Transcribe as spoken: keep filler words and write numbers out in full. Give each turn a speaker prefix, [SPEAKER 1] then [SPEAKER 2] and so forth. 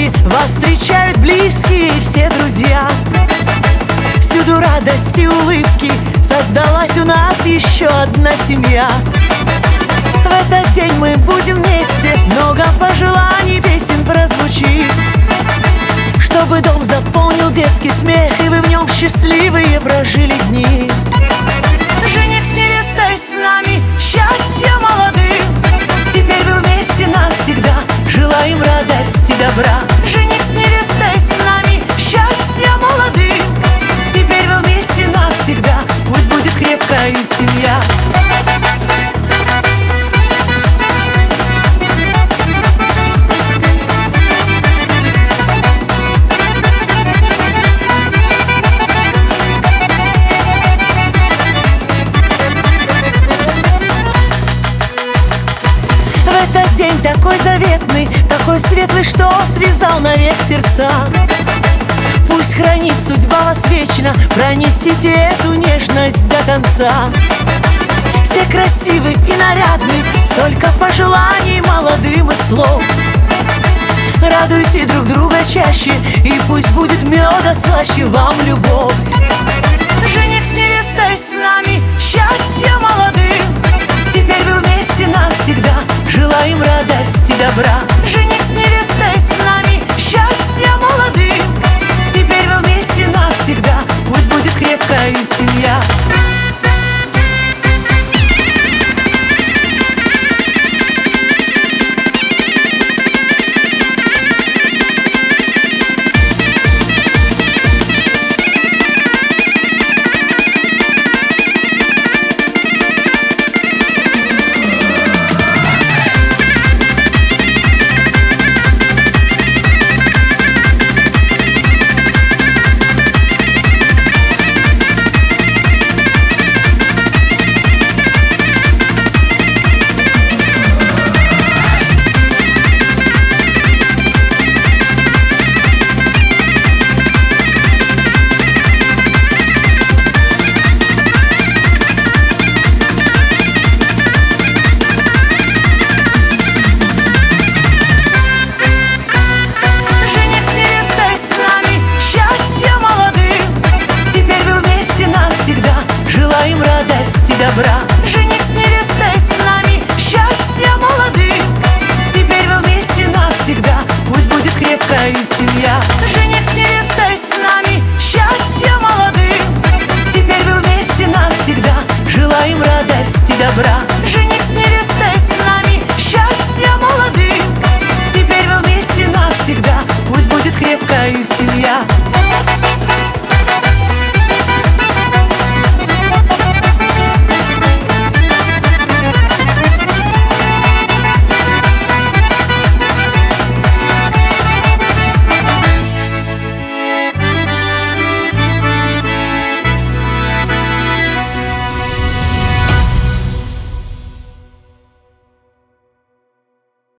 [SPEAKER 1] счастье вас встречают близкие и все друзья. Всюду радость и улыбки, создалась у нас еще одна семья. В этот день мы будем вместе, много пожеланий, песен прозвучит, чтобы дом заполнил детский смех, и вы в нем счастливые прожили дни. Жених с невестой с нами, счастья молодым, теперь вы вместе навсегда, желаем радости, добра. Жених с невестой с нами, счастья молодым, теперь вы вместе навсегда, пусть будет крепкая семья. День такой заветный, такой светлый, что связал навек сердца. Пусть хранит судьба вас вечно, пронесите эту нежность до конца. Все красивы и нарядны, столько пожеланий молодым и слов. Радуйте друг друга чаще, и пусть будет меда слаще вам любовь. Жених с невестой с нами, счастья молодым, теперь вы вместе навсегда, желаем радости, добра. Жених с невестой с нами, счастья молодым, теперь вы вместе навсегда, пусть будет крепкая семья. Желаем радости, добра. Жених с невестой с нами, счастья молодым, теперь вы вместе навсегда, пусть будет крепкая семья.